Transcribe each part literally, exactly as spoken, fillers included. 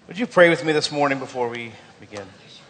Would you pray with me this morning before we begin?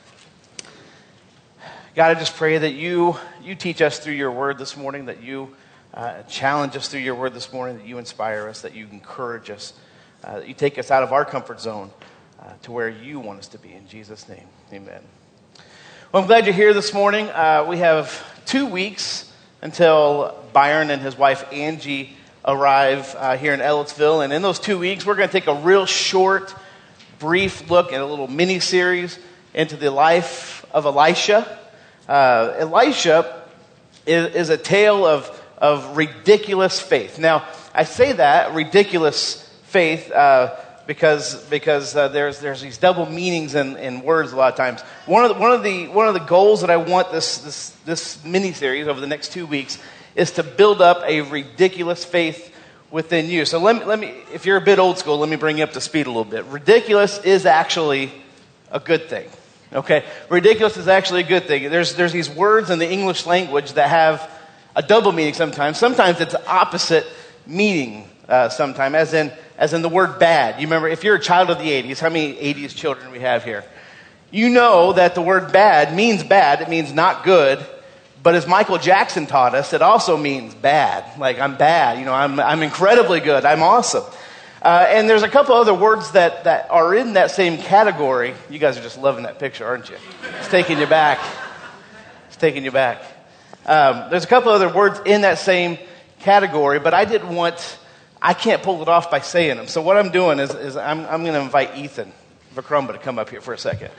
God, I just pray that you you teach us through your word this morning, that you uh, challenge us through your word this morning, that you inspire us, that you encourage us, uh, that you take us out of our comfort zone uh, to where you want us to be. In Jesus' name, amen. Well, I'm glad you're here this morning. Uh, we have two weeks until Byron and his wife Angie arrive uh, here in Ellettsville, and in those two weeks, we're going to take a real short, brief look at a little mini-series into the life of Elisha. Uh, Elisha is, is a tale of, of ridiculous faith. Now, I say that, ridiculous faith, uh, because because uh, there's there's these double meanings in, in words a lot of times. One of the, one of the one of the goals that I want this this this mini-series over the next two weeks is to build up a ridiculous faith within you. So let me, let me, if you're a bit old school, let me bring you up to speed a little bit. Ridiculous is actually a good thing. Okay? Ridiculous is actually a good thing. There's there's these words in the English language that have a double meaning sometimes. Sometimes it's opposite meaning uh, sometimes, as in as in the word bad. You remember, if you're a child of the eighties, how many eighties children we have here? You know that the word bad means bad. It means not good. But as Michael Jackson taught us, it also means bad. Like, I'm bad. You know, I'm I'm incredibly good. I'm awesome. Uh, and there's a couple other words that, that are in that same category. You guys are just loving that picture, aren't you? It's taking you back. It's taking you back. Um, there's a couple other words in that same category, but I didn't want, I can't pull it off by saying them. So what I'm doing is, is I'm, I'm going to invite Ethan Vicrumba to come up here for a second.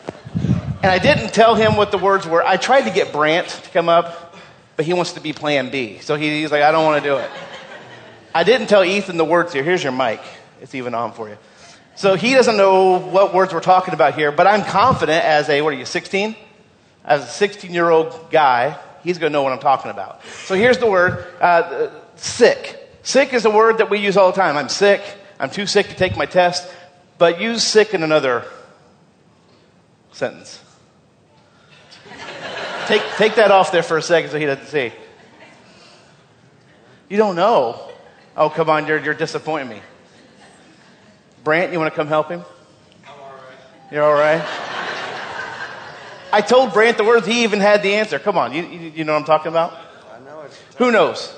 And I didn't tell him what the words were. I tried to get Brant to come up, but he wants to be plan B. So he, he's like, I don't want to do it. I didn't tell Ethan the words here. Here's your mic. It's even on for you. So he doesn't know what words we're talking about here, but I'm confident as a, what are you, sixteen? As a sixteen-year-old guy, he's going to know what I'm talking about. So here's the word, uh, sick. Sick is a word that we use all the time. I'm sick. I'm too sick to take my test. But use sick in another sentence. Take take that off there for a second so he doesn't see. You don't know. Oh, come on, you're you're disappointing me. Brant, you want to come help him? I'm all right. You're all right? I told Brant the words. He even had the answer. Come on, you you, you know what I'm talking about? I know it. Who knows?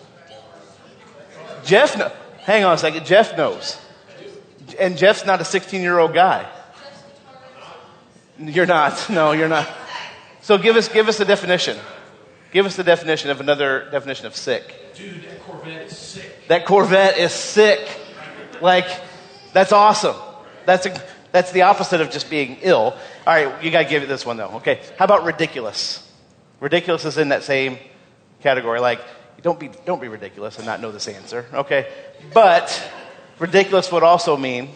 Jeff knows. Hang on a second. Jeff knows. And Jeff's not a sixteen-year-old guy. You're not. No, you're not. So give us give us a definition. Give us the definition of another definition of sick. Dude, that Corvette is sick. That Corvette is sick. Like, that's awesome. That's a, that's the opposite of just being ill. All right, you got to give it this one, though. Okay, how about ridiculous? Ridiculous is in that same category. Like, don't be don't be ridiculous and not know this answer. Okay, but ridiculous would also mean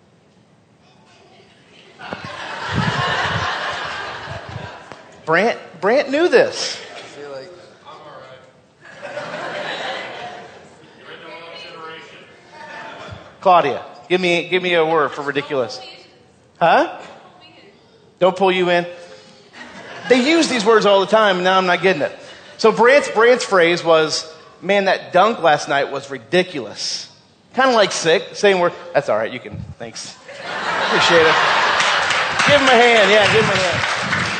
Brant Brant knew this. I feel like I'm all right. You're in the wrong generation. Claudia, give me give me a word for ridiculous. Huh? Don't pull you in. They use these words all the time, and now I'm not getting it. So Brant's Brant's phrase was, "Man, that dunk last night was ridiculous." Kind of like sick. Same word. That's all right. You can. Thanks. Appreciate it. Give him a hand. Yeah, give him a hand.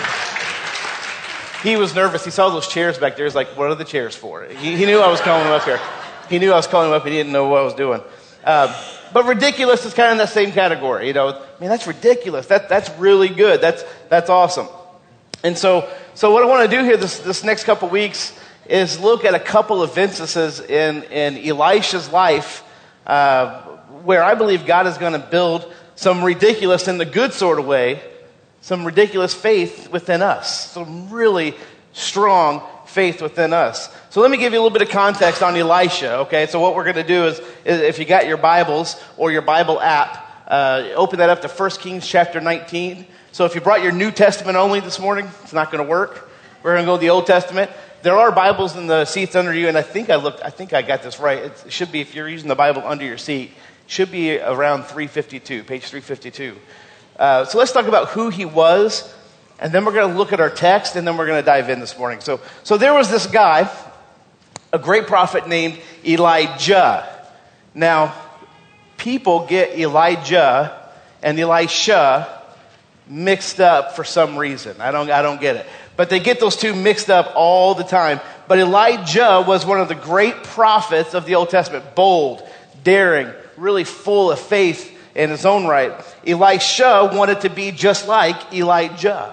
He was nervous. He saw those chairs back there. He's like, what are the chairs for? He, he knew I was calling him up here. He knew I was calling him up. He didn't know what I was doing. Um, but ridiculous is kind of in that same category. You know, man, that's ridiculous. That That's really good. That's that's awesome. And so so what I want to do here this, this next couple weeks is look at a couple of instances in, in Elisha's life uh, where I believe God is going to build some ridiculous in the good sort of way, some ridiculous faith within us, some really strong faith within us. So let me give you a little bit of context on Elisha, okay? So what we're going to do is, is if you got your Bibles or your Bible app, uh, open that up to First Kings chapter nineteen. So if you brought your New Testament only this morning, it's not going to work. We're going to go to the Old Testament. There are Bibles in the seats under you, and I think I looked, I think I got this right. It should be, if you're using the Bible under your seat, should be around three fifty-two, page three fifty-two. Uh, so let's talk about who he was, and then we're going to look at our text, and then we're going to dive in this morning. So, so there was this guy, a great prophet named Elijah. Now, people get Elijah and Elisha mixed up for some reason. I don't, I don't get it. But they get those two mixed up all the time. But Elijah was one of the great prophets of the Old Testament. Bold, daring, really full of faith in his own right. Elisha wanted to be just like Elijah.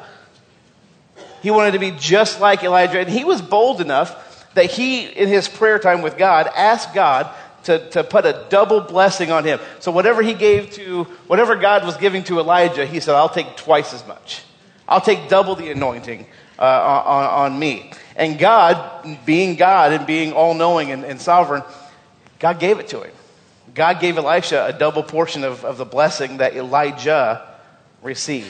He wanted to be just like Elijah. And he was bold enough that he, in his prayer time with God, asked God to, to put a double blessing on him. So whatever he gave to, whatever God was giving to Elijah, he said, I'll take twice as much. I'll take double the anointing uh, on, on me. And God, being God and being all-knowing and, and sovereign, God gave it to him. God gave Elisha a double portion of, of the blessing that Elijah received.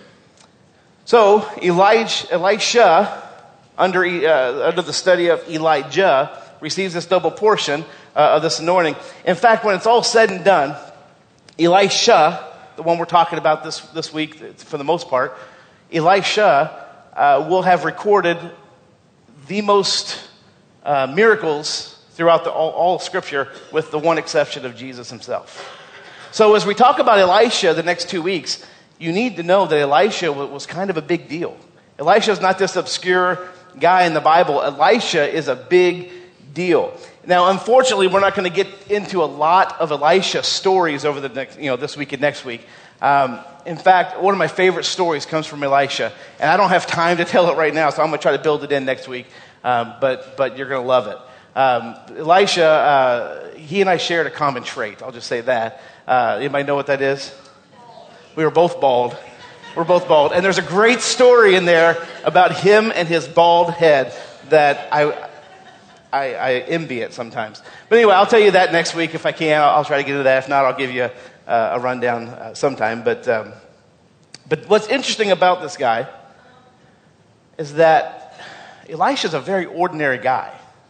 So Elijah, Elisha, under, uh, under the study of Elijah, receives this double portion uh, of this anointing. In fact, when it's all said and done, Elisha, the one we're talking about this, this week for the most part, Elisha uh, will have recorded the most uh, miracles throughout the, all, all Scripture, with the one exception of Jesus himself. So as we talk about Elisha the next two weeks, you need to know that Elisha was kind of a big deal. Elisha is not this obscure guy in the Bible. Elisha is a big deal. Now, unfortunately, we're not going to get into a lot of Elisha stories over the next, you know, this week and next week. Um, in fact, one of my favorite stories comes from Elisha, and I don't have time to tell it right now, so I'm going to try to build it in next week. Um, but but you're going to love it. Um, Elisha, uh, he and I shared a common trait. I'll just say that. Uh, anybody know what that is? We were both bald. We're both bald. And there's a great story in there about him and his bald head that I, I, I envy it sometimes. But anyway, I'll tell you that next week if I can. I'll, I'll try to get into that. If not, I'll give you a, a rundown uh, sometime. But, um, but what's interesting about this guy is that Elisha's a very ordinary guy.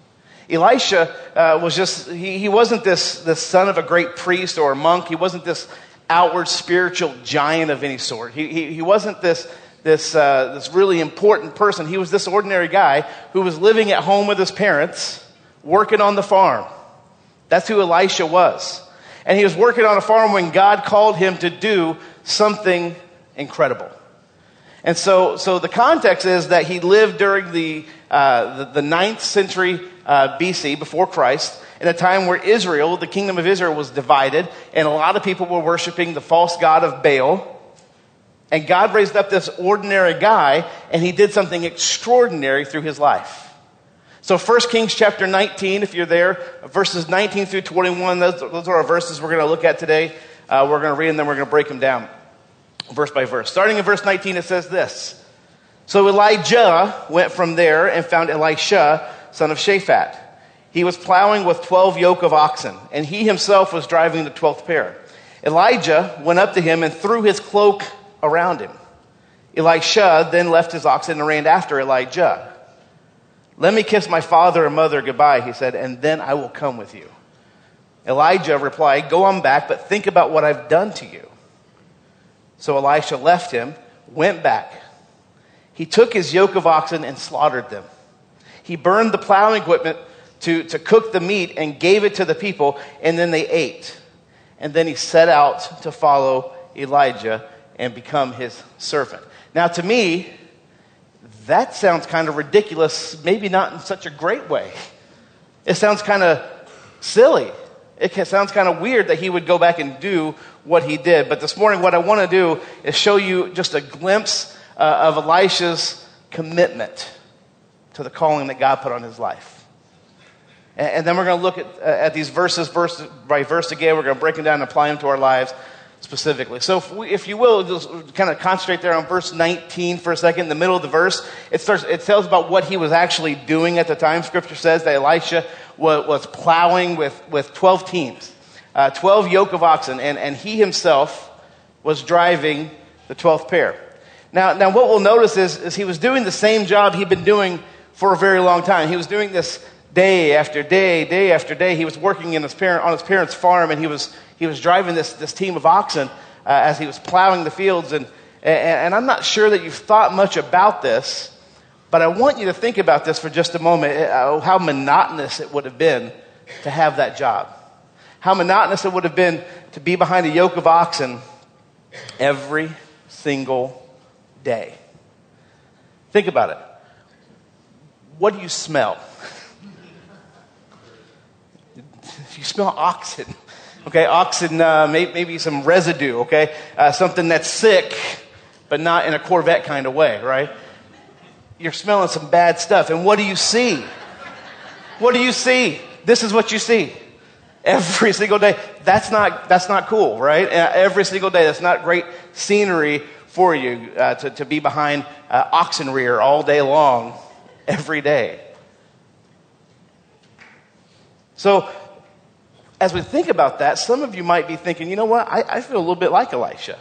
Elisha uh, was just, he, he wasn't this, this son of a great priest or a monk. He wasn't this outward spiritual giant of any sort. He, he, he wasn't this, this, uh, this really important person. He was this ordinary guy who was living at home with his parents, working on the farm. That's who Elisha was. And he was working on a farm when God called him to do something incredible. And so, so the context is that he lived during the uh, the, the ninth century uh, B C, before Christ, in a time where Israel, the kingdom of Israel, was divided, and a lot of people were worshiping the false god of Baal. And God raised up this ordinary guy, and he did something extraordinary through his life. So First Kings chapter nineteen, if you're there, verses nineteen through twenty-one, those, those are our verses we're going to look at today. Uh, we're going to read them, then we're going to break them down verse by verse. Starting in verse nineteen, it says this. So Elijah went from there and found Elisha, son of Shaphat. He was plowing with twelve yoke of oxen, and he himself was driving the twelfth pair. Elijah went up to him and threw his cloak around him. Elisha then left his oxen and ran after Elijah. Let me kiss my father and mother goodbye, he said, and then I will come with you. Elijah replied, go on back, but think about what I've done to you. So Elisha left him, went back. He took his yoke of oxen and slaughtered them. He burned the plowing equipment to, to cook the meat and gave it to the people, and then they ate. And then he set out to follow Elijah and become his servant. Now, to me, that sounds kind of ridiculous, maybe not in such a great way. It sounds kind of silly. It sounds kind of weird that he would go back and do what he did. But this morning, what I want to do is show you just a glimpse uh, of Elisha's commitment to the calling that God put on his life. And, and then we're going to look at, uh, at these verses, verse by verse again. We're going to break them down and apply them to our lives specifically. So if, we, if you will, just kind of concentrate there on verse nineteen for a second. In the middle of the verse, it starts. It tells about what he was actually doing at the time. Scripture says that Elisha was, was plowing with, with twelve teams, uh, twelve yoke of oxen, and, and he himself was driving the twelfth pair. Now, now what we'll notice is, is he was doing the same job he'd been doing for a very long time. He was doing this day after day, day after day. He was working in his parent, on his parents' farm, and he was he was driving this, this team of oxen uh, as he was plowing the fields. And, and, and I'm not sure that you've thought much about this, but I want you to think about this for just a moment, uh, how monotonous it would have been to have that job. How monotonous it would have been to be behind a yoke of oxen Every single day. Think about it. What do you smell? You smell oxen. Okay, oxen, uh, may, maybe some residue, okay? Uh, something that's sick, but not in a Corvette kind of way, right? You're smelling some bad stuff. And what do you see? What do you see? This is what you see. Every single day. That's not, that's not cool, right? Uh, every single day. That's not great scenery for you uh, to, to be behind uh, oxen rear all day long, every day. So, as we think about that, some of you might be thinking, you know what, I, I feel a little bit like Elisha.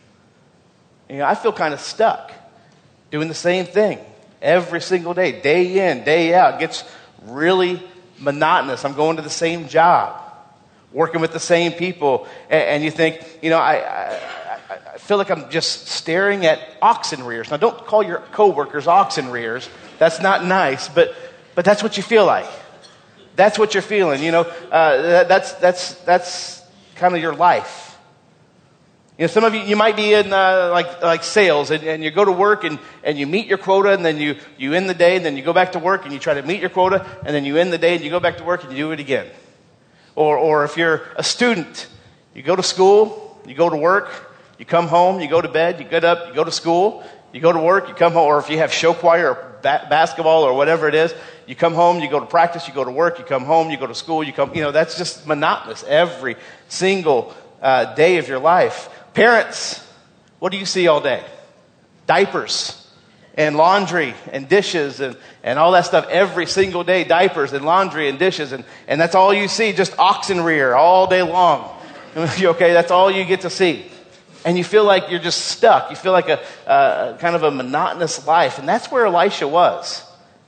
You know, I feel kind of stuck doing the same thing every single day, day in, day out. It gets really monotonous. I'm going to the same job, working with the same people, and, and you think, you know, I, I, I feel like I'm just staring at oxen rears. Now, don't call your coworkers oxen rears. That's not nice, but but that's what you feel like. That's what you're feeling, you know. Uh, that, that's that's that's kind of your life. You know, some of you you might be in uh, like like sales, and, and you go to work and, and you meet your quota, and then you you end the day, and then you go back to work and you try to meet your quota, and then you end the day and you go back to work and you do it again. Or or if you're a student, you go to school, you go to work, you come home, you go to bed, you get up, you go to school, you go to work, you come home, or if you have show choir or ba- basketball or whatever it is. You come home, you go to practice, you go to work, you come home, you go to school, you come, you know, that's just monotonous every single uh, day of your life. Parents, what do you see all day? Diapers and laundry and dishes and, and all that stuff every single day. Diapers and laundry and dishes, and, and that's all you see, just oxen rear all day long. Okay, that's all you get to see. And you feel like you're just stuck. You feel like a, a kind of a monotonous life. And that's where Elisha was.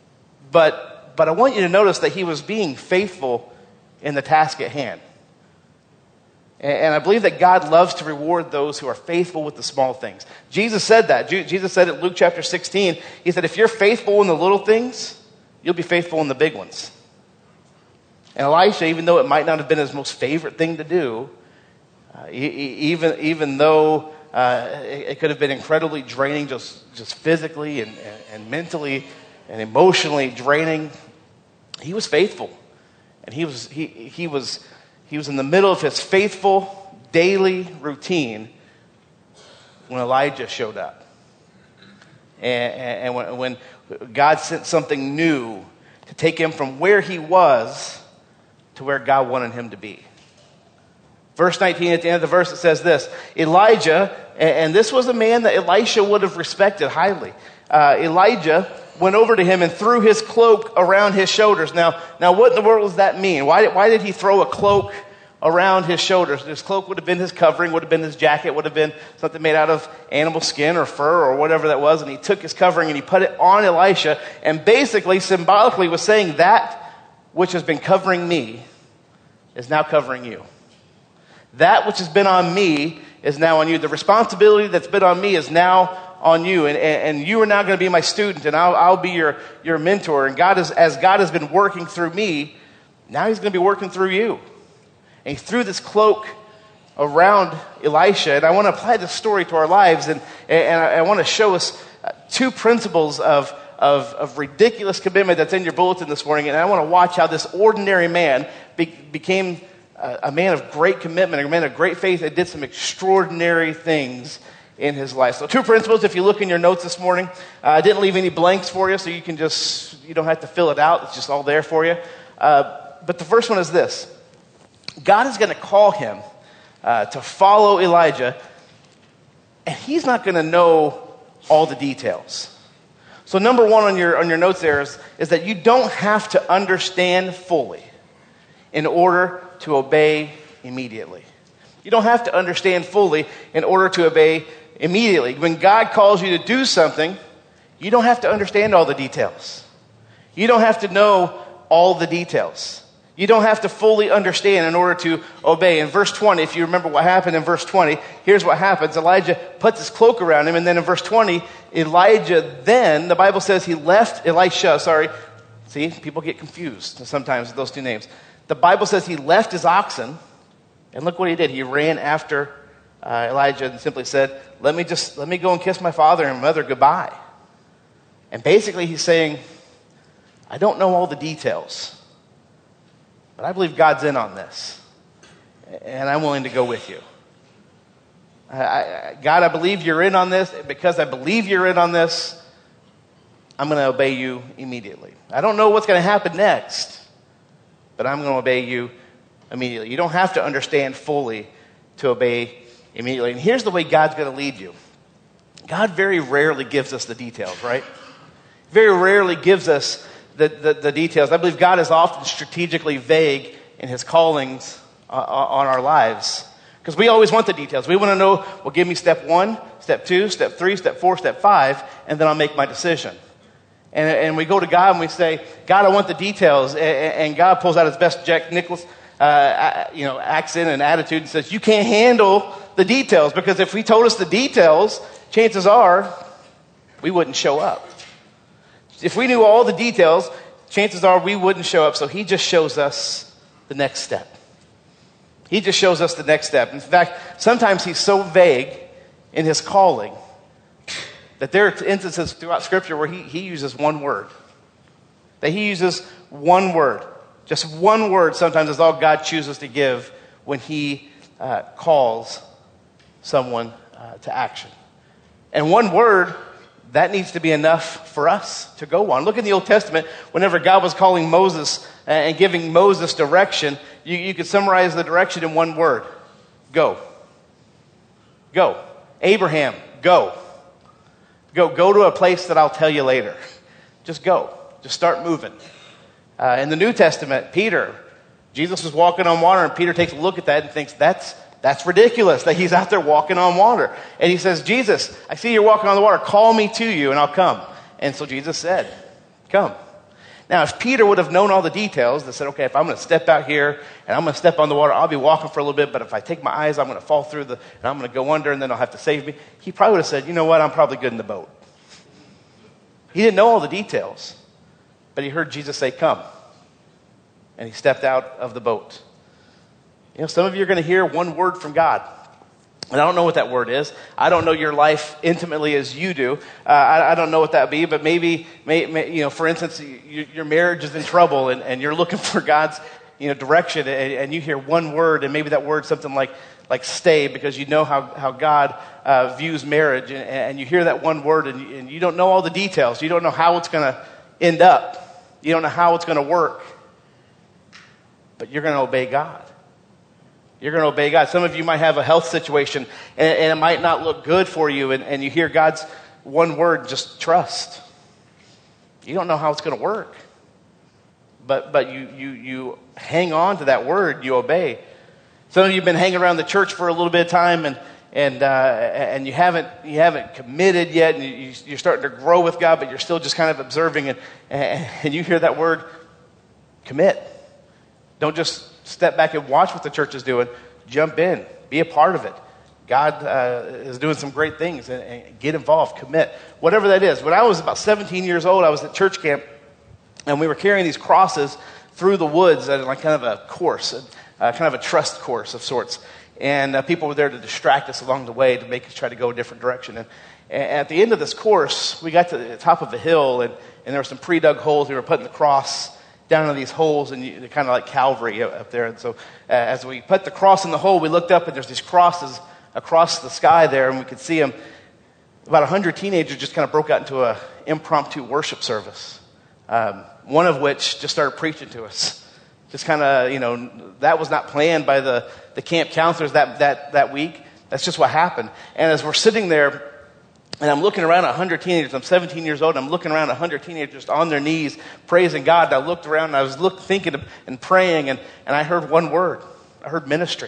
But but I want you to notice that he was being faithful in the task at hand. And, and I believe that God loves to reward those who are faithful with the small things. Jesus said that. Jesus said in Luke chapter sixteen, he said, if you're faithful in the little things, you'll be faithful in the big ones. And Elisha, even though it might not have been his most favorite thing to do, uh, even, even though uh, it, it could have been incredibly draining just, just physically and, and, and mentally, and emotionally draining, he was faithful. And he was he he was he was in the middle of his faithful daily routine when Elijah showed up. And, and when, when God sent something new to take him from where he was to where God wanted him to be. Verse nineteen, at the end of the verse, it says this: Elijah, and this was a man that Elisha would have respected highly. Uh, Elijah went over to him and threw his cloak around his shoulders. Now, now, what in the world does that mean? Why did, why did he throw a cloak around his shoulders? His cloak would have been his covering, would have been his jacket, would have been something made out of animal skin or fur or whatever that was. And he took his covering and he put it on Elisha, and basically, symbolically, was saying that which has been covering me is now covering you. That which has been on me is now on you. The responsibility that's been on me is now on you, and, and, and you are now going to be my student, and I'll, I'll be your, your mentor. And God is, as God has been working through me, now he's going to be working through you. And he threw this cloak around Elisha, and I want to apply this story to our lives, and, and I, I want to show us two principles of, of, of ridiculous commitment that's in your bulletin this morning, and I want to watch how this ordinary man be, became a, a man of great commitment, a man of great faith that did some extraordinary things in his life. So two principles, if you look in your notes this morning, uh, I didn't leave any blanks for you, so you can just, you don't have to fill it out. It's just all there for you. Uh, but the first one is this: God is going to call him uh, to follow Elijah, and he's not going to know all the details. So number one on your on your notes there is, is that you don't have to understand fully in order to obey immediately. You don't have to understand fully in order to obey immediately. When God calls you to do something, you don't have to understand all the details. You don't have to know all the details. You don't have to fully understand in order to obey. In verse twenty, if you remember what happened in verse twenty, here's what happens. Elijah puts his cloak around him, and then in verse twenty, Elijah then, the Bible says he left, Elisha, sorry. See, people get confused sometimes with those two names. The Bible says he left his oxen, and look what he did. He ran after uh, Elijah simply said, let me just, let me go and kiss my father and mother goodbye. And basically he's saying, I don't know all the details, but I believe God's in on this, and I'm willing to go with you. I, I, God, I believe you're in on this. Because I believe you're in on this, I'm going to obey you immediately. I don't know what's going to happen next, but I'm going to obey you immediately. You don't have to understand fully to obey immediately. And here's the way God's going to lead you. God very rarely gives us the details, right? Very rarely gives us the, the, the details. I believe God is often strategically vague in his callings uh, on our lives. Because we always want the details. We want to know, well, give me step one, step two, step three, step four, step five, and then I'll make my decision. And, and we go to God and we say, God, I want the details. And, and God pulls out his best Jack Nicklaus, uh, you know, accent and attitude and says, you can't handle the details. Because if he told us the details, chances are we wouldn't show up. If we knew all the details, chances are we wouldn't show up. So he just shows us the next step. He just shows us the next step. In fact, sometimes he's so vague in his calling that there are instances throughout Scripture where he, he uses one word. That he uses one word. Just one word sometimes is all God chooses to give when he uh, calls someone uh, to action. And one word, that needs to be enough for us to go on. Look in the Old Testament, whenever God was calling Moses and giving Moses direction, you, you could summarize the direction in one word. Go. Go. Abraham, go. Go. Go to a place that I'll tell you later. Just go. Just start moving. Uh, in the New Testament, Peter, Jesus was walking on water, and Peter takes a look at that and thinks, that's That's ridiculous that he's out there walking on water. And he says, Jesus, I see you're walking on the water. Call me to you and I'll come. And so Jesus said, come. Now, if Peter would have known all the details, that said, okay, if I'm going to step out here and I'm going to step on the water, I'll be walking for a little bit, but if I take my eyes, I'm going to fall through the, and I'm going to go under and then they'll have to save me. He probably would have said, you know what, I'm probably good in the boat. He didn't know all the details, but he heard Jesus say, come. And he stepped out of the boat. You know, some of you are going to hear one word from God. And I don't know what that word is. I don't know your life intimately as you do. Uh, I, I don't know what that be, but maybe, may, may, you know, for instance, you, your marriage is in trouble and, and you're looking for God's, you know, direction, and, and you hear one word, and maybe that word's something like, like stay, because you know how, how God uh, views marriage, and, and you hear that one word, and you, and you don't know all the details. You don't know how it's going to end up. You don't know how it's going to work. But you're going to obey God. You're going to obey God. Some of you might have a health situation, and, and it might not look good for you, and, and you hear God's one word, just trust. You don't know how it's going to work. But but you, you, you hang on to that word, you obey. Some of you have been hanging around the church for a little bit of time, and and uh, and you haven't you haven't committed yet, and you, you're starting to grow with God, but you're still just kind of observing, and, and you hear that word, commit. Don't just step back and watch what the church is doing. Jump in. Be a part of it. God uh, is doing some great things, and, and get involved. Commit. Whatever that is. When I was about seventeen years old, I was at church camp, and we were carrying these crosses through the woods at like kind of a course, uh, kind of a trust course of sorts. And uh, people were there to distract us along the way to make us try to go a different direction. And, and at the end of this course, we got to the top of a hill, and, and there were some pre-dug holes. We were putting the cross down in these holes, and you, they're kind of like Calvary up there. And so uh, as we put the cross in the hole, we looked up, and there's these crosses across the sky there, and we could see them. About a hundred teenagers just kind of broke out into an impromptu worship service, um, one of which just started preaching to us. Just kind of, you know, that was not planned by the, the camp counselors that, that, that week. That's just what happened. And as we're sitting there, and I'm looking around at a hundred teenagers. I'm seventeen years old. And I'm looking around at a hundred teenagers on their knees, praising God. And I looked around, and I was look, thinking and praying, and, and I heard one word. I heard ministry.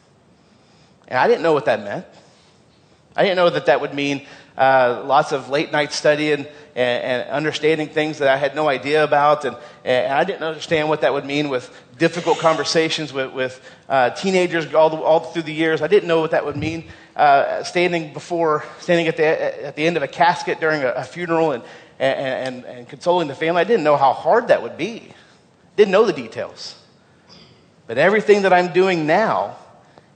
And I didn't know what that meant. I didn't know that that would mean uh, lots of late night studying and, and understanding things that I had no idea about. And, and I didn't understand what that would mean with difficult conversations with, with uh, teenagers all, the, all through the years. I didn't know what that would mean. Uh, standing before, standing at the at the end of a casket during a, a funeral and, and, and, and consoling the family. I didn't know how hard that would be. Didn't know the details. But everything that I'm doing now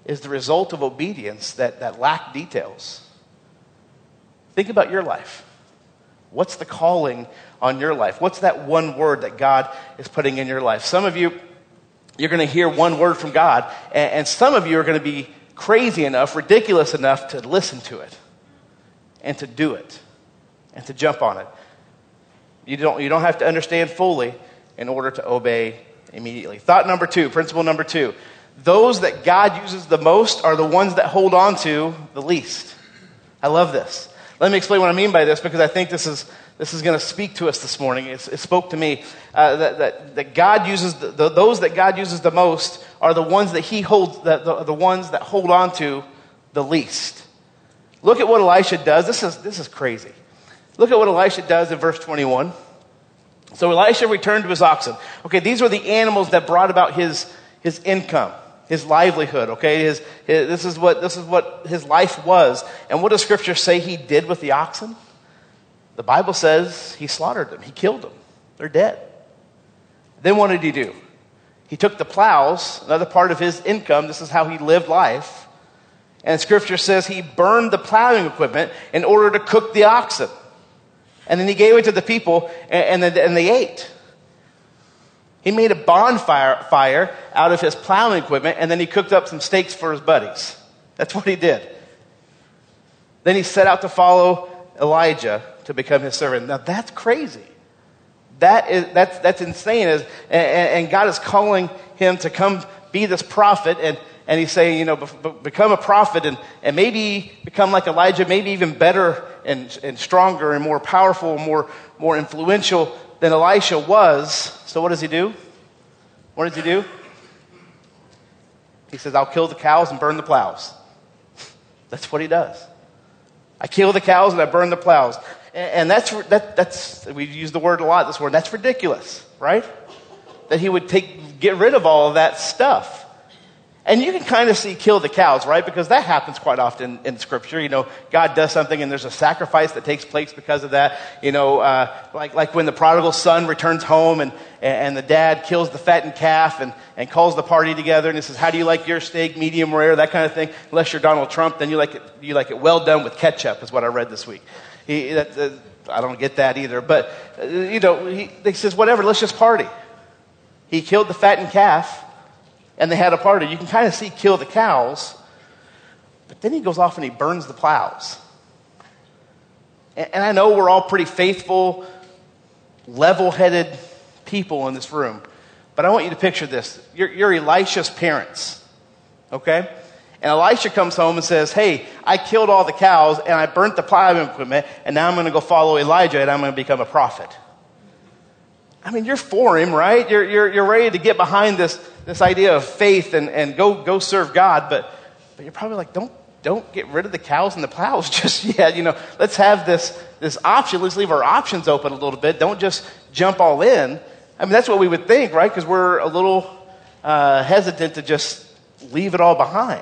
is the result of obedience that, that lack details. Think about your life. What's the calling on your life? What's that one word that God is putting in your life? Some of you, you're going to hear one word from God, and, and some of you are going to be crazy enough, ridiculous enough to listen to it and to do it and to jump on it. You don't, you don't have to understand fully in order to obey immediately. Thought number two, principle number two. Those that God uses the most are the ones that hold on to the least. I love this. Let me explain what I mean by this, because I think this is this is going to speak to us this morning. It's, it spoke to me uh, that, that that God uses the, the, those that God uses the most are the ones that He holds the, the the ones that hold on to the least. Look at what Elisha does. This is this is crazy. Look at what Elisha does in verse twenty-one. So Elisha returned to his oxen. Okay, these were the animals that brought about his his income, his livelihood. Okay, his, his this is what this is what his life was. And what does Scripture say he did with the oxen? The Bible says he slaughtered them. He killed them. They're dead. Then what did he do? He took the plows, another part of his income. This is how he lived life. And Scripture says he burned the plowing equipment in order to cook the oxen. And then he gave it to the people, and, and, and they ate. He made a bonfire fire out of his plowing equipment, and then he cooked up some steaks for his buddies. That's what he did. Then he set out to follow Elijah to become his servant. Now that's crazy. That is that's that's insane. As, and, and God is calling him to come be this prophet, and, and he's saying, you know, be, become a prophet, and, and maybe become like Elijah, maybe even better and, and stronger and more powerful, and more more influential than Elisha was. So what does he do? What does he do? He says, I'll kill the cows and burn the plows. That's what he does. I kill the cows and I burn the plows. And, and that's, that, that's, we use the word a lot this morning. That's ridiculous, right? That he would take, get rid of all of that stuff. And you can kind of see kill the cows, right? Because that happens quite often in Scripture. You know, God does something and there's a sacrifice that takes place because of that. You know, uh, like like when the prodigal son returns home and, and the dad kills the fattened calf and, and calls the party together and he says, how do you like your steak, medium rare, that kind of thing? Unless you're Donald Trump, then you like it, you like it well done with ketchup, is what I read this week. He, that, uh, I don't get that either. But, uh, you know, he, he says, whatever, let's just party. He killed the fattened calf. And they had a party. You can kind of see kill the cows, but then he goes off and he burns the plows. And, and I know we're all pretty faithful, level-headed people in this room, but I want you to picture this. You're, you're Elisha's parents, okay? And Elisha comes home and says, hey, I killed all the cows and I burnt the plowing equipment, and now I'm going to go follow Elijah and I'm going to become a prophet. I mean, you're for him, right? You're you're you're ready to get behind this this idea of faith and, and go go serve God, but but you're probably like, don't don't get rid of the cows and the plows just yet. You know, let's have this this option. Let's leave our options open a little bit. Don't just jump all in. I mean, that's what we would think, right? Because we're a little uh, hesitant to just leave it all behind.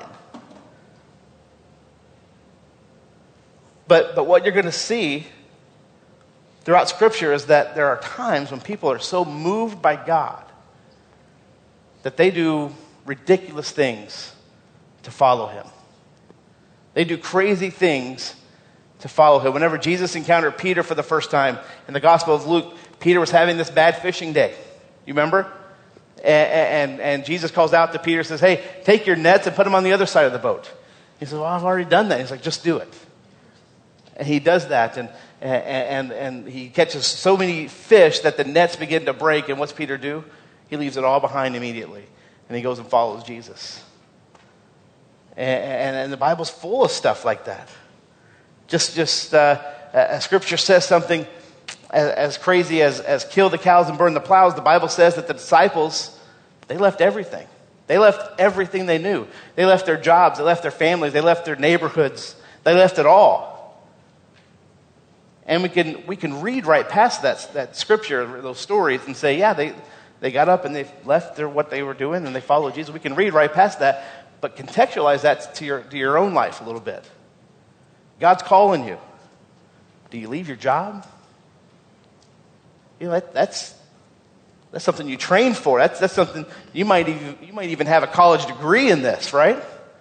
But but what you're going to see throughout Scripture is that there are times when people are so moved by God that they do ridiculous things to follow Him. They do crazy things to follow Him. Whenever Jesus encountered Peter for the first time in the Gospel of Luke, Peter was having this bad fishing day. You remember? And, and, and Jesus calls out to Peter and says, hey, take your nets and put them on the other side of the boat. He says, well, I've already done that. He's like, just do it. And he does that, and and and he catches so many fish that the nets begin to break. And what's Peter do? He leaves it all behind immediately, and he goes and follows Jesus. And, and, and the Bible's full of stuff like that. Just just uh, uh, Scripture says something as, as crazy as as kill the cows and burn the plows. The Bible says that the disciples, they left everything. They left everything they knew. They left their jobs. They left their families. They left their neighborhoods. They left it all. And we can we can read right past that that scripture, those stories, and say, yeah, they, they got up and they left their, what they were doing and they followed Jesus. We can read right past that, but contextualize that to your to your own life a little bit. God's calling you. Do you leave your job? You know, that, that's that's something you trained for. That's that's something you might even you might even have a college degree in this, right?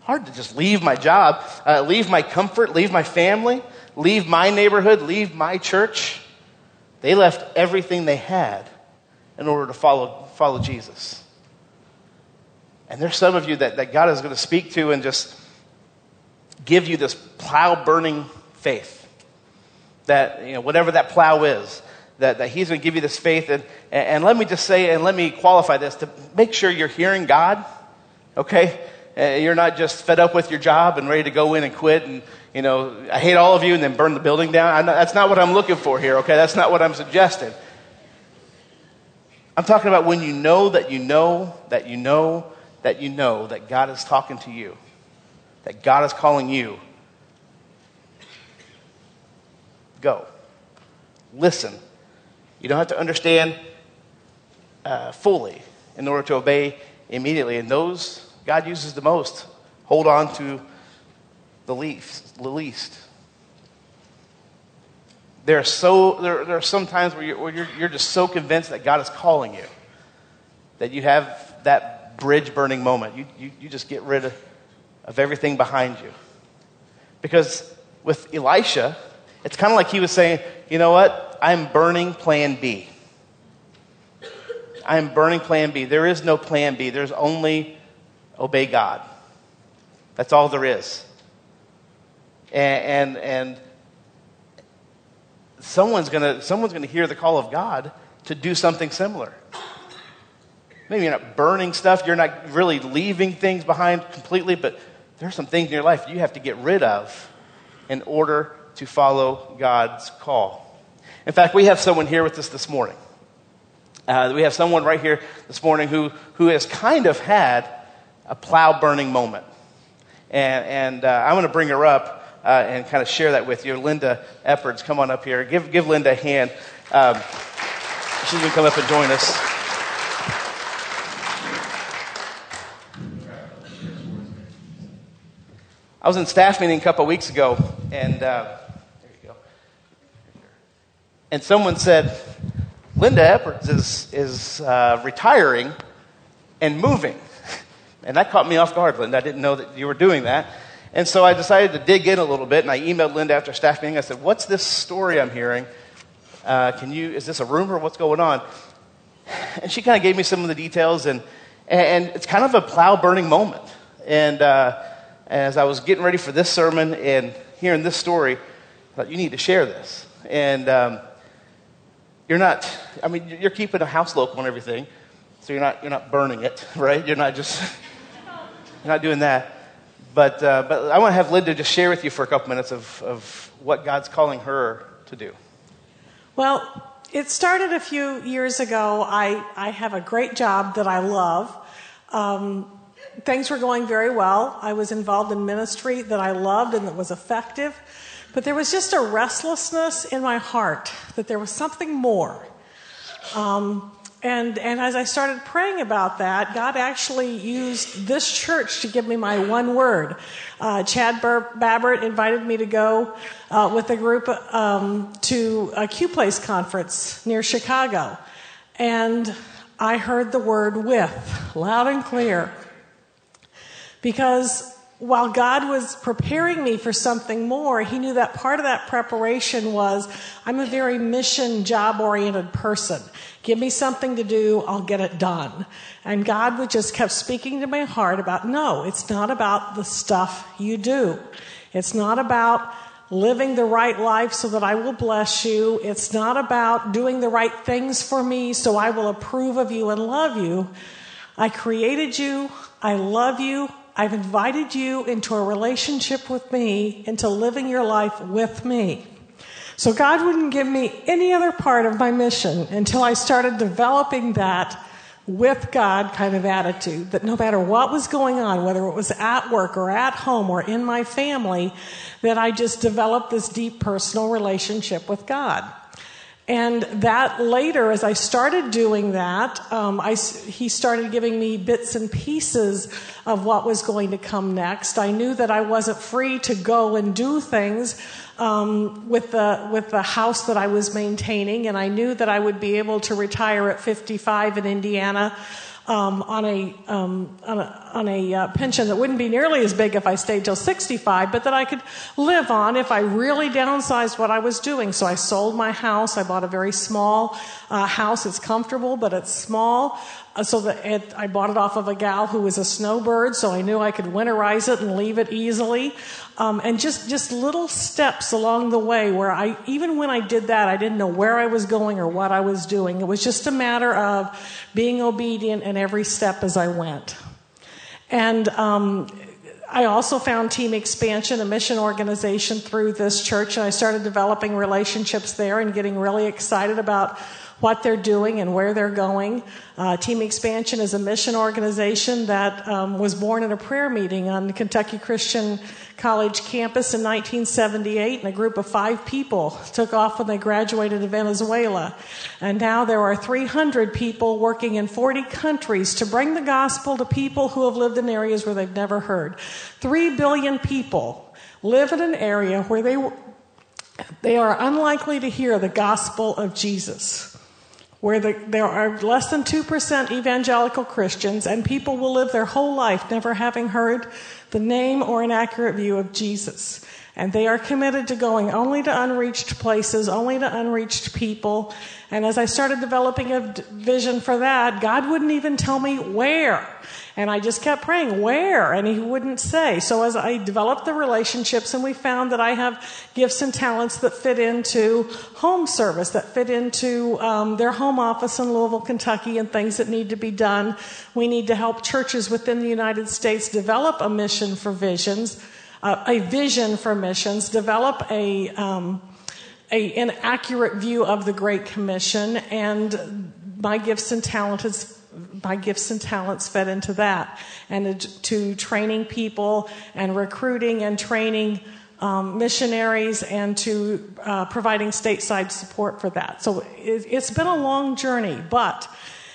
Hard to just leave my job, uh, leave my comfort, leave my family, leave my neighborhood, leave my church. They left everything they had in order to follow follow Jesus. And there's some of you that, that God is going to speak to and just give you this plow-burning faith. That, you know, whatever that plow is, that, that he's going to give you this faith. And, and let me just say, and let me qualify this, to make sure you're hearing God, okay? Uh, you're not just fed up with your job and ready to go in and quit and, you know, I hate all of you and then burn the building down. I'm not, that's not what I'm looking for here, okay? That's not what I'm suggesting. I'm talking about when you know that you know that you know that you know that God is talking to you, that God is calling you. Go. Listen. You don't have to understand uh, fully in order to obey immediately. And those God uses the most. Hold on to the least. The least. There are so there, there are some times where, you're, where you're, you're just so convinced that God is calling you that you have that bridge burning moment. You you, you just get rid of, of everything behind you. Because with Elisha, it's kind of like he was saying, you know what? I'm burning plan B. I'm burning plan B. There is no plan B. There's only obey God. That's all there is. And and, and someone's gonna someone's gonna hear the call of God to do something similar. Maybe you're not burning stuff, you're not really leaving things behind completely, but there's some things in your life you have to get rid of in order to follow God's call. In fact, we have someone here with us this morning. Uh, we have someone right here this morning who who has kind of had a plow burning moment. And, and uh, I'm going to bring her up uh, and kind of share that with you. Linda Eppards, come on up here. Give give Linda a hand. Um, she's going to come up and join us. I was in staff meeting a couple of weeks ago, and uh, there you go. And someone said, Linda Eppards is is uh, retiring and moving. And that caught me off guard, Linda. I didn't know that you were doing that. And so I decided to dig in a little bit, and I emailed Linda after staff meeting. I said, what's this story I'm hearing? Uh, can you, is this a rumor? What's going on? And she kind of gave me some of the details, and and it's kind of a plow-burning moment. And uh, as I was getting ready for this sermon and hearing this story, I thought, you need to share this. And um, you're not, I mean, you're keeping a house local and everything, so you're not you're not burning it, right? You're not just... You're not doing that. But uh, but I want to have Linda just share with you for a couple minutes of, of what God's calling her to do. Well, it started a few years ago. I, I have a great job that I love. Um, things were going very well. I was involved in ministry that I loved and that was effective. But there was just a restlessness in my heart that there was something more. Um And and as I started praying about that, God actually used this church to give me my one word. Uh, Chad Bur- Babbert invited me to go uh, with a group um, to a Q Place conference near Chicago. And I heard the word with, loud and clear. Because while God was preparing me for something more, he knew that part of that preparation was, I'm a very mission, job-oriented person. Give me something to do, I'll get it done. And God would just kept speaking to my heart about, no, it's not about the stuff you do. It's not about living the right life so that I will bless you. It's not about doing the right things for me so I will approve of you and love you. I created you. I love you. I've invited you into a relationship with me, into living your life with me. So God wouldn't give me any other part of my mission until I started developing that with God kind of attitude, that no matter what was going on, whether it was at work or at home or in my family, that I just developed this deep personal relationship with God. And that later, as I started doing that, um, I, he started giving me bits and pieces of what was going to come next. I knew that I wasn't free to go and do things um, with the with the house that I was maintaining, and I knew that I would be able to retire at fifty-five in Indiana um, on a um, on a, on a uh, pension that wouldn't be nearly as big if I stayed till sixty-five, but that I could live on if I really downsized what I was doing. So I sold my house. I bought a very small uh, house. It's comfortable, but it's small. Uh, so that it, I bought it off of a gal who was a snowbird, so I knew I could winterize it and leave it easily. Um, and just, just little steps along the way where I, even when I did that, I didn't know where I was going or what I was doing. It was just a matter of being obedient in every step as I went. And um, I also found Team Expansion, a mission organization, through this church, and I started developing relationships there and getting really excited about what they're doing and where they're going. Uh, Team Expansion is a mission organization that um, was born in a prayer meeting on the Kentucky Christian College campus in nineteen seventy-eight, and a group of five people took off when they graduated to Venezuela. And now there are three hundred people working in forty countries to bring the gospel to people who have lived in areas where they've never heard. Three billion people live in an area where they, they are unlikely to hear the gospel of Jesus, where the, there are less than two percent evangelical Christians, and people will live their whole life never having heard the name or an accurate view of Jesus. And they are committed to going only to unreached places, only to unreached people. And as I started developing a vision for that, God wouldn't even tell me where. And I just kept praying, where? And he wouldn't say. So as I developed the relationships, and we found that I have gifts and talents that fit into home service, that fit into um, their home office in Louisville, Kentucky, and things that need to be done. We need to help churches within the United States develop a mission for visions, uh, a vision for missions, develop a... Um, A, an accurate view of the Great Commission, and my gifts and talents, my gifts and talents fed into that, and to training people and recruiting and training um, missionaries, and to uh, providing stateside support for that. So it, it's been a long journey, but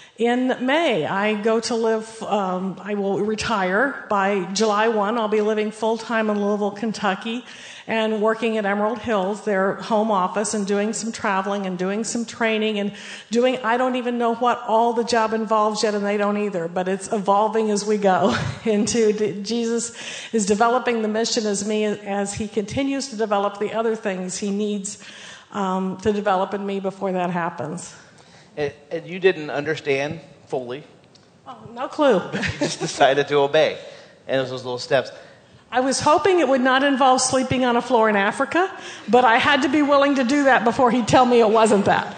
in May I go to live. Um, I will retire by July first. I'll be living full time in Louisville, Kentucky, and working at Emerald Hills, their home office, and doing some traveling and doing some training and doing, I don't even know what all the job involves yet, and they don't either, but it's evolving as we go into, Jesus is developing the mission as me, as he continues to develop the other things he needs um, to develop in me before that happens. And, and you didn't understand fully. Oh, no clue. You just decided to obey. And it was those little steps. I was hoping it would not involve sleeping on a floor in Africa, but I had to be willing to do that before he'd tell me it wasn't that.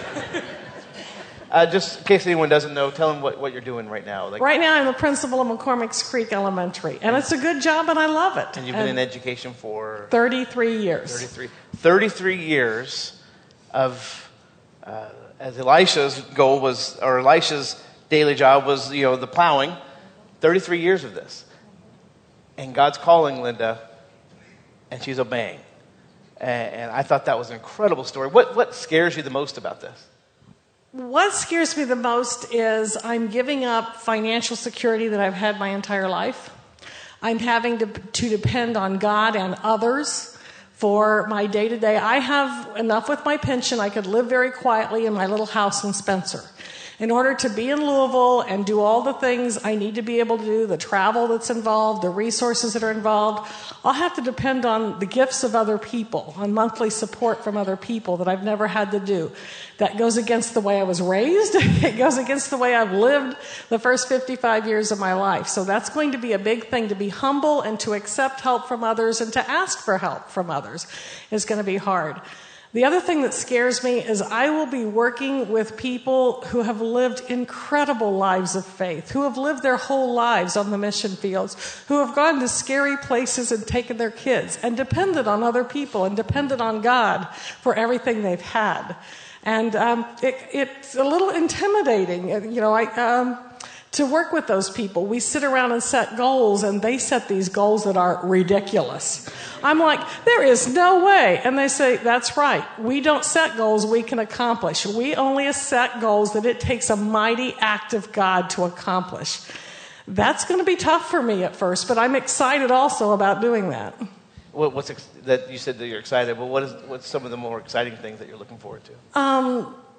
uh, just in case anyone doesn't know, tell them what, what you're doing right now. Like, right now I'm the principal of McCormick's Creek Elementary, and it's a good job and I love it. And you've been and in education for? thirty-three years. thirty-three, thirty-three years of, uh, as Elisha's goal was, or Elisha's daily job was, you know, the plowing. thirty-three years of this. And God's calling Linda, and she's obeying. And, and I thought that was an incredible story. What what scares you the most about this? What scares me the most is I'm giving up financial security that I've had my entire life. I'm having to, to depend on God and others for my day-to-day. I have enough with my pension. I could live very quietly in my little house in Spencer. In order to be in Louisville and do all the things I need to be able to do, the travel that's involved, the resources that are involved, I'll have to depend on the gifts of other people, on monthly support from other people that I've never had to do. That goes against the way I was raised. It goes against the way I've lived the first fifty-five years of my life. So that's going to be a big thing. To be humble and to accept help from others and to ask for help from others is going to be hard. The other thing that scares me is I will be working with people who have lived incredible lives of faith, who have lived their whole lives on the mission fields, who have gone to scary places and taken their kids and depended on other people and depended on God for everything they've had. And um, it, it's a little intimidating, you know, I... Um, to work with those people. We sit around and set goals, and they set these goals that are ridiculous. I'm like, there is no way. And they say, that's right. We don't set goals we can accomplish. We only set goals that it takes a mighty act of God to accomplish. That's going to be tough for me at first, but I'm excited also about doing that. What, what's ex- that you said that you're excited, but what is what's some of the more exciting things that you're looking forward to? Um,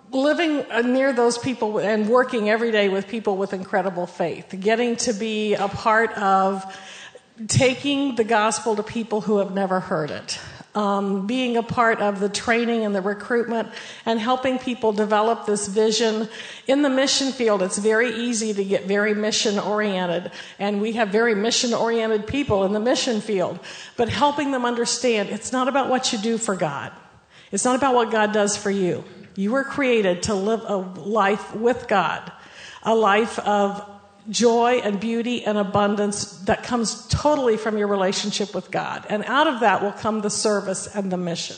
living near those people and working every day with people with incredible faith, getting to be a part of taking the gospel to people who have never heard it, um, being a part of the training and the recruitment and helping people develop this vision. In the mission field, it's very easy to get very mission-oriented, and we have very mission-oriented people in the mission field, but helping them understand it's not about what you do for God. It's not about what God does for you. You were created to live a life with God, a life of joy and beauty and abundance that comes totally from your relationship with God. And out of that will come the service and the mission.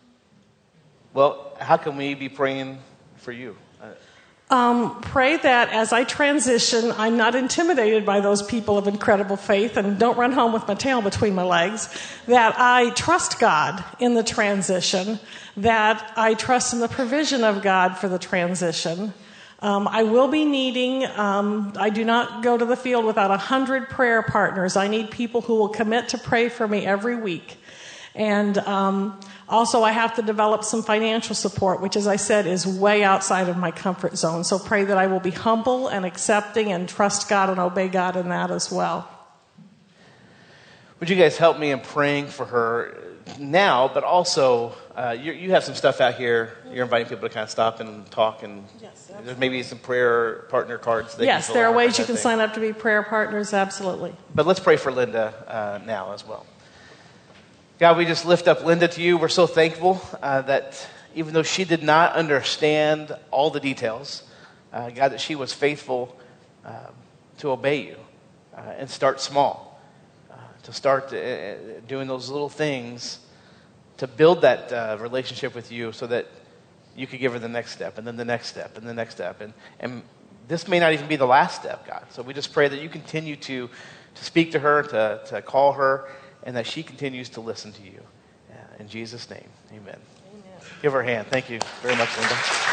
Well, how can we be praying for you? Um, pray that as I transition, I'm not intimidated by those people of incredible faith and don't run home with my tail between my legs, that I trust God in the transition, that I trust in the provision of God for the transition. Um, I will be needing, um, I do not go to the field without a hundred prayer partners. I need people who will commit to pray for me every week. And um, also I have to develop some financial support, which, as I said, is way outside of my comfort zone. So pray that I will be humble and accepting and trust God and obey God in that as well. Would you guys help me in praying for her now, but also uh, you, you have some stuff out here. You're inviting people to kind of stop and talk, and yes, there's maybe some prayer partner cards. They yes, can there are out, ways you I can think. sign up to be prayer partners, absolutely. But let's pray for Linda uh, now as well. God, we just lift up Linda to you. We're so thankful uh, that even though she did not understand all the details, uh, God, that she was faithful uh, to obey you uh, and start small, uh, to start uh, doing those little things to build that uh, relationship with you so that you could give her the next step and then the next step and the next step. And, and this may not even be the last step, God. So we just pray that you continue to, to speak to her, to, to call her, and that she continues to listen to you. Uh, in Jesus' name, amen. Amen. Give her a hand. Thank you very much, Linda.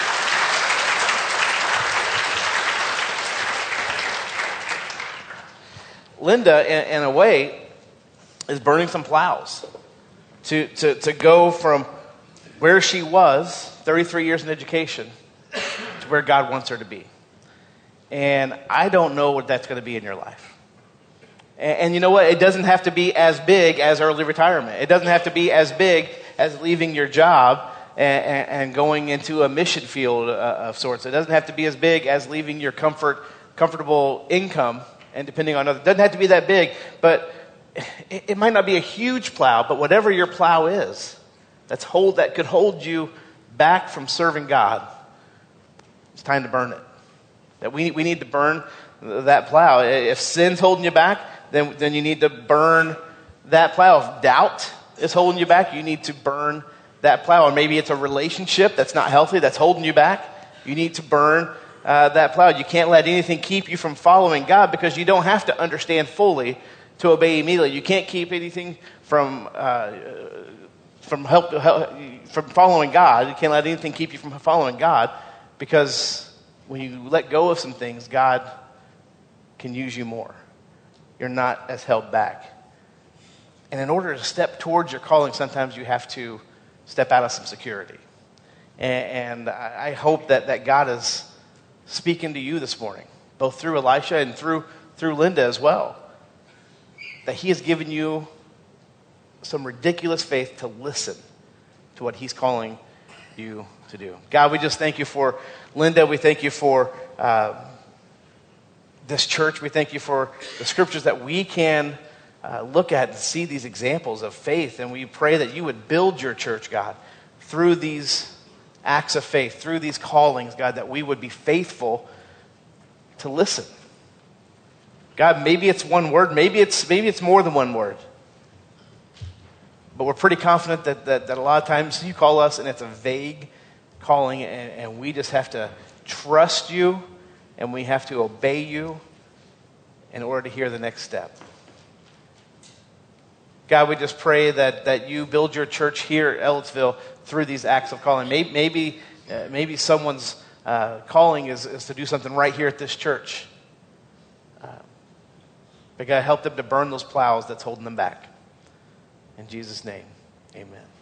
Linda, in, in a way, is burning some plows to, to, to go from where she was, thirty-three years in education, to where God wants her to be. And I don't know what that's going to be in your life. And, and you know what? It doesn't have to be as big as early retirement. It doesn't have to be as big as leaving your job and, and, and going into a mission field uh, of sorts. It doesn't have to be as big as leaving your comfort, comfortable income and depending on others. It doesn't have to be that big, but it, it might not be a huge plow, but whatever your plow is, that's hold that could hold you back from serving God, it's time to burn it. That we we need to burn that plow. If sin's holding you back, then then you need to burn that plow. If doubt is holding you back, you need to burn that plow. Or maybe it's a relationship that's not healthy that's holding you back. You need to burn uh, that plow. You can't let anything keep you from following God because you don't have to understand fully to obey immediately. You can't keep anything from uh, from help, help from following God. You can't let anything keep you from following God because when you let go of some things, God can use you more. You're not as held back. And in order to step towards your calling, sometimes you have to step out of some security. And, and I hope that, that God is speaking to you this morning, both through Elisha and through, through Linda as well, that he has given you some ridiculous faith to listen to what he's calling you to do. God, we just thank you for Linda. We thank you for uh, this church. We thank you for the scriptures that we can uh, look at and see these examples of faith. And we pray that you would build your church, God, through these acts of faith, through these callings, God, that we would be faithful to listen. God, maybe it's one word, maybe it's maybe it's more than one word. But we're pretty confident that, that, that a lot of times you call us and it's a vague calling, and, and we just have to trust you and we have to obey you in order to hear the next step. God, we just pray that, that you build your church here at Ellettsville through these acts of calling. Maybe maybe, uh, maybe someone's uh, calling is, is to do something right here at this church. Uh, but God, help them to burn those plows that's holding them back. In Jesus' name, amen.